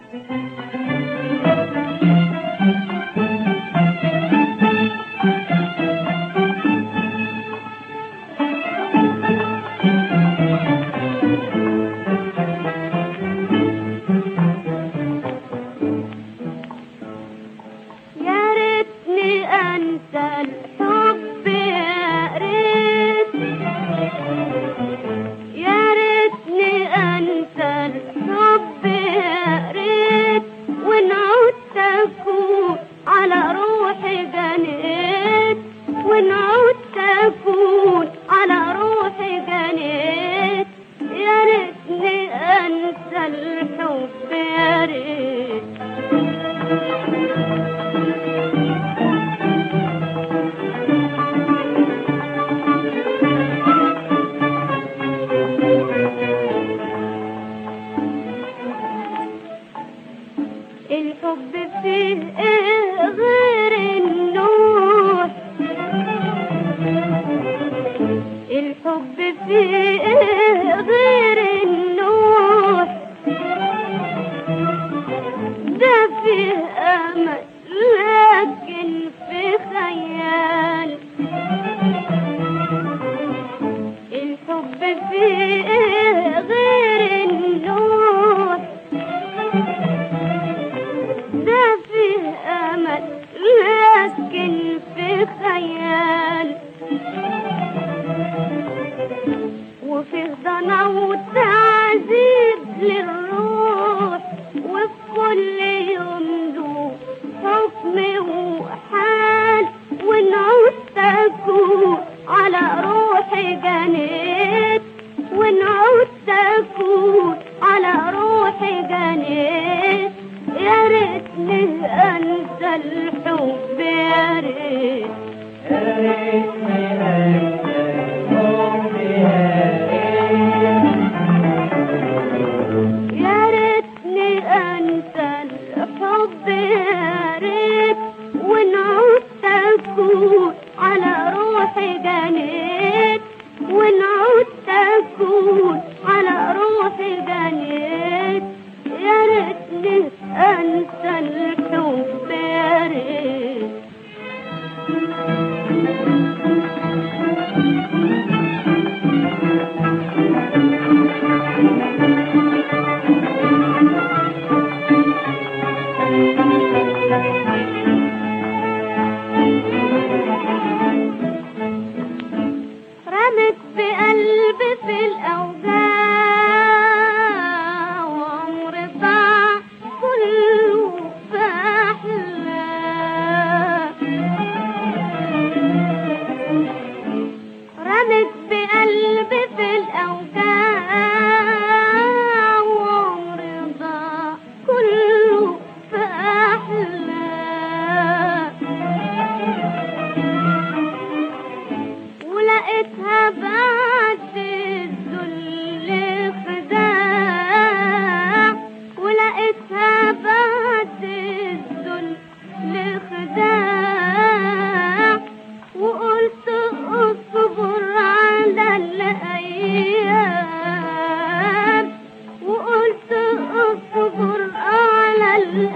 الحب فيه ايه غير النور؟ الحب فيه ايه غير النور؟ ده فيه امل لكن في خيال. الحب فيه ايه غير النور؟ ده فيه امل لكن في خيال. وفيه ضنا وتعذيب للروح، وفي كل يوم له حكم وحال. ونعود تكون على روحي جنيت، ونعود تكون على روحي جنيت. يا ريتني انسى الحب، يا ريت يا ريتني انسى الحب، يا ريتني انسى الحب، يا ريت. ونعود تكون على روحي جنيت، ونعود تكون على روحي جنيت. يا ريتني انسى الحب، يا ريت. رمت بقلبي في الأوجاع، وعمري ضاع كله في أحلام. رمت بقلبي في الأوجاع، وعمري ضاع كله في أحلام. ولقيتها بعد الذل خداع، ولقيتها بعد الذل خداع. وقلت اصبر على الأيام، وقلت اصبر على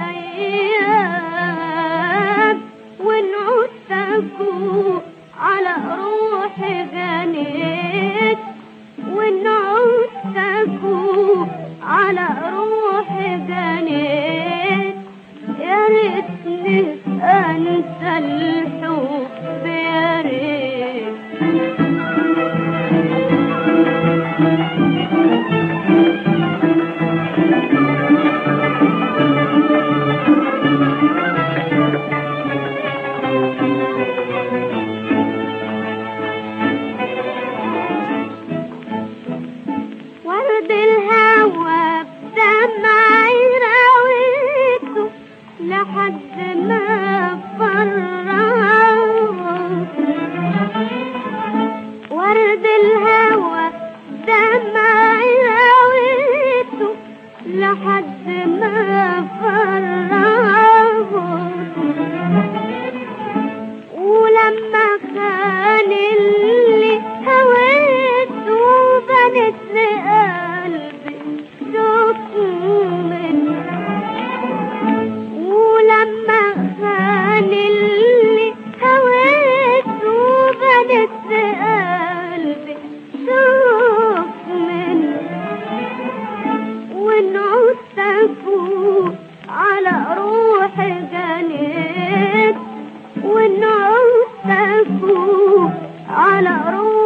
الأيام. ونعود تكون على روحي جنيت، ونعود تكون على روحي جنيت. يا ريتني انسى الحب، يا ريت. ورد الهوى بدمعي راويته لحد ما فرغ. ورد الهوى بدمعي راويته لحد ما فرغ. ولما خان اللي هويته بنت لقلبي سكن منه. الشوق منه وإن عدت أفوق على روحي جنيت وإن عدت أفوق على روحي